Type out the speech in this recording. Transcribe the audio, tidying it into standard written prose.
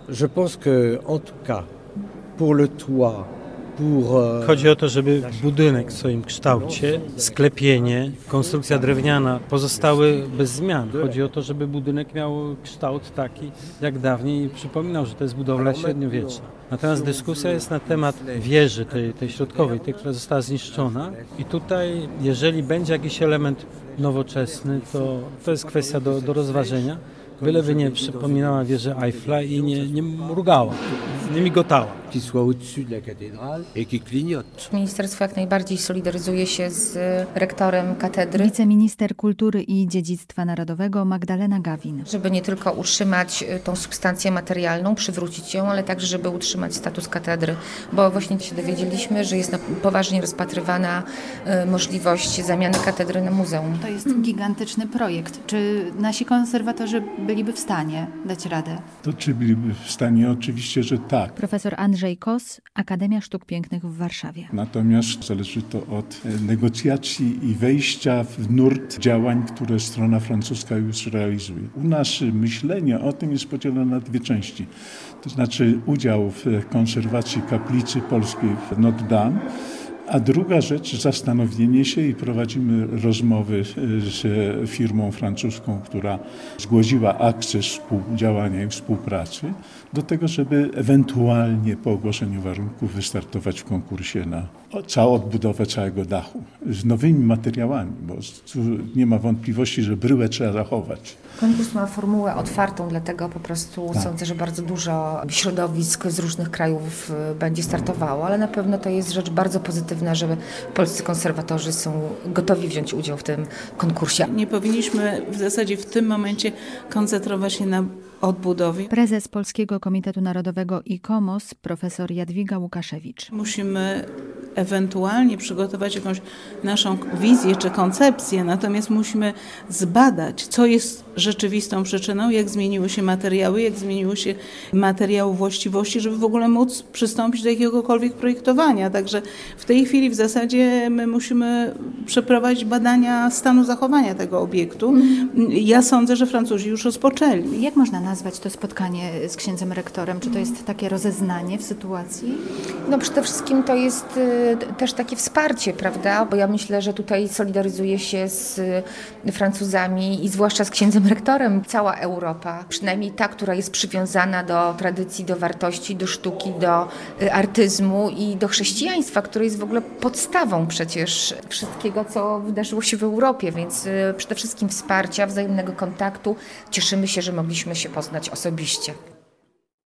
Je pense que, en tout cas, pour le toit, Chodzi o to, żeby budynek w swoim kształcie, sklepienie, konstrukcja drewniana pozostały bez zmian. Chodzi o to, żeby budynek miał kształt taki jak dawniej i przypominał, że to jest budowla średniowieczna. Natomiast dyskusja jest na temat wieży tej środkowej, tej, która została zniszczona i tutaj, jeżeli będzie jakiś element nowoczesny, to jest kwestia do rozważenia. Byleby nie przypominała wieży Eiffla i nie mrugała, nie migotała. qui soit au-dessus de la cathédrale et qui clignote. Ministerstwo jak najbardziej solidaryzuje się z rektorem katedry, Wiceminister Kultury i Dziedzictwa Narodowego Magdalena Gawin. żeby nie tylko utrzymać tą substancję materialną, przywrócić ją, ale także, żeby utrzymać status katedry, bo właśnie się dowiedzieliśmy, że jest poważnie rozpatrywana możliwość zamiany katedry na muzeum. To jest gigantyczny projekt. Czy nasi konserwatorzy byliby w stanie dać radę? To czy byliby w stanie? Oczywiście, że tak. Profesor Andrzej Kos, Akademia Sztuk Pięknych w Warszawie. Natomiast zależy to od negocjacji i wejścia w nurt działań, które strona francuska już realizuje. U nas myślenie o tym jest podzielone na dwie części. To znaczy udział w konserwacji kaplicy polskiej w Notre Dame, a druga rzecz, zastanowienie się i prowadzimy rozmowy z firmą francuską, która zgłosiła akces współdziałania i współpracy do tego, żeby ewentualnie po ogłoszeniu warunków wystartować w konkursie na odbudowę całego dachu z nowymi materiałami, bo tu nie ma wątpliwości, że bryłę trzeba zachować. Konkurs ma formułę otwartą, dlatego po prostu sądzę, że bardzo dużo środowisk z różnych krajów będzie startowało, ale na pewno to jest rzecz bardzo pozytywna, że polscy konserwatorzy są gotowi wziąć udział w tym konkursie. Nie powinniśmy w zasadzie w tym momencie koncentrować się na odbudowie. Prezes Polskiego Komitetu Narodowego ICOMOS, profesor Jadwiga Łukaszewicz. Musimy ewentualnie przygotować jakąś naszą wizję czy koncepcję, natomiast musimy zbadać, co jest rzeczywistą przyczyną, jak zmieniły się materiały, jak zmieniły się materiału właściwości, żeby w ogóle móc przystąpić do jakiegokolwiek projektowania. Także w tej chwili w zasadzie my musimy przeprowadzić badania stanu zachowania tego obiektu. Ja sądzę, że Francuzi już rozpoczęli. Jak można nazwać to spotkanie z księdzem rektorem? Czy to jest takie rozeznanie w sytuacji? No przede wszystkim to jest też takie wsparcie, prawda? Bo ja myślę, że tutaj solidaryzuje się z Francuzami i zwłaszcza z księdzem rektorem cała Europa. Przynajmniej ta, która jest przywiązana do tradycji, do wartości, do sztuki, do artyzmu i do chrześcijaństwa, które jest w ogóle podstawą przecież wszystkiego, co wydarzyło się w Europie. Więc przede wszystkim wsparcia, wzajemnego kontaktu. Cieszymy się, że mogliśmy się poznać osobiście.